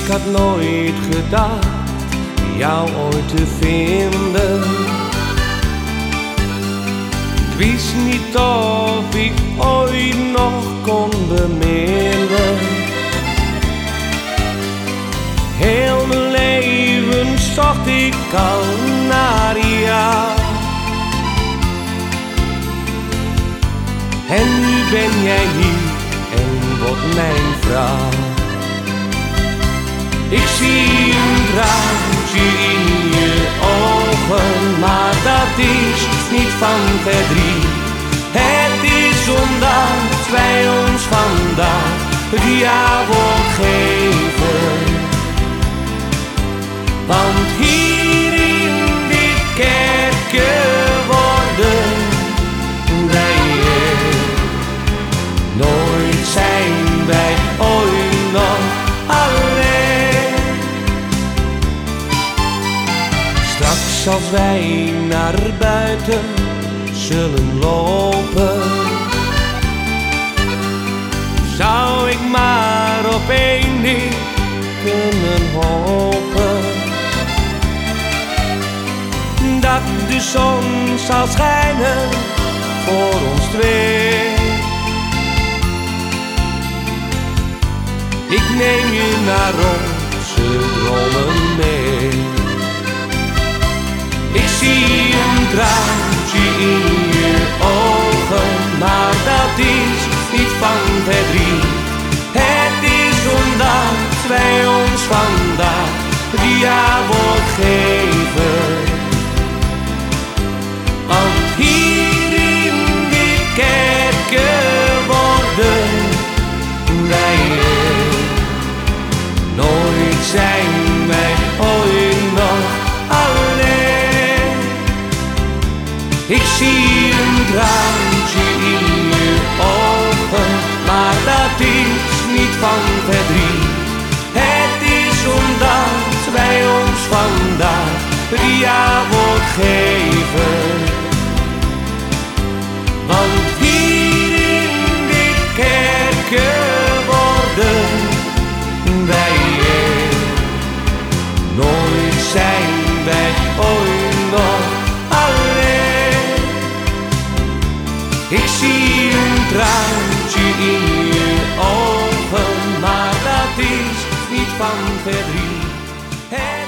Ik had nooit gedacht jou ooit te vinden. Ik wist niet of ik ooit nog kon beminnen. Heel mijn leven zocht ik al naar jou. En nu ben jij hier en wordt mijn vrouw. Ik zie een traantje in je ogen, maar dat is niet van verdriet. Het is omdat wij ons vandaag het ja-woord geven. Want hier in dit kerkje worden wij nooit zijn wij ooit nog alleen. Straks als wij naar buiten zullen lopen, zou ik maar op één ding kunnen hopen: dat de zon zal schijnen voor ons twee. Ik neem je naar onze dromen mee. Ik zie een traantje in je ogen, maar dat is niet van verdriet. Het is omdat wij ons vandaag het ja-woord geven. Want hier in dit kerkje worden wij nooit zijn wij ooit nog alleen. Ik zie een traantje in je ogen, maar dat is niet van verdriet. Het is omdat wij ons vandaag het ja-woord geven. Want hier in dit kerkje worden wij nooit zijn wij ooit nog alleen. Ik zie een traantje in je ogen, maar dat is niet van verdriet.